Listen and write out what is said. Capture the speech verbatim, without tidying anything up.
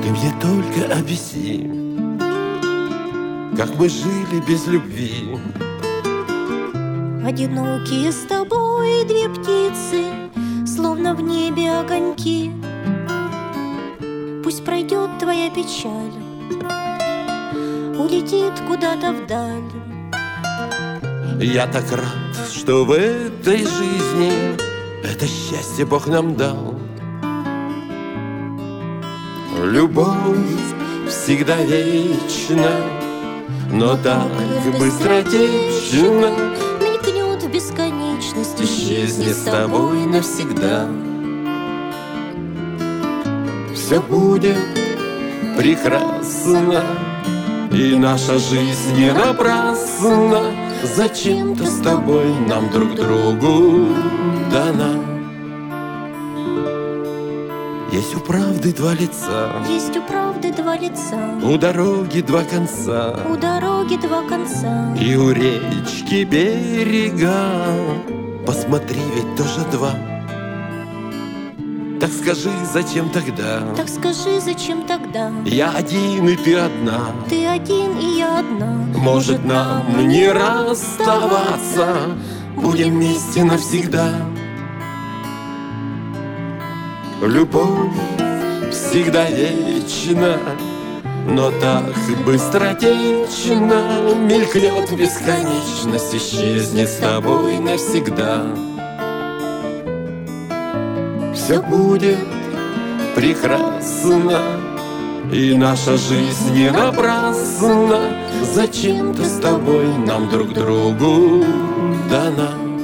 И мне только объясни, как мы жили без любви. Одинокие с тобой две птицы, словно в небе огоньки. Пусть пройдет твоя печаль, улетит куда-то вдаль. Я так рад, что в этой жизни это счастье Бог нам дал. Любовь всегда вечна, но так быстротечно мелькнет в бесконечность, исчезнет с тобой навсегда. Все будет прекрасно, и наша жизнь не напрасна. Зачем-то с тобой нам друг другу дана. Есть у правды два лица, есть у правды два лица, у дороги два конца, у дороги два конца, и у речки берега. Посмотри, ведь тоже два. Так скажи, зачем тогда? Так скажи, зачем тогда? Я один и ты одна. Ты один и я одна. Может, нам не расставаться, будем вместе навсегда. Любовь всегда вечна, но так быстротечно мелькнет бесконечность, исчезнет с тобой навсегда. Все будет прекрасно, и наша жизнь не напрасна. Зачем-то с тобой нам друг другу дана.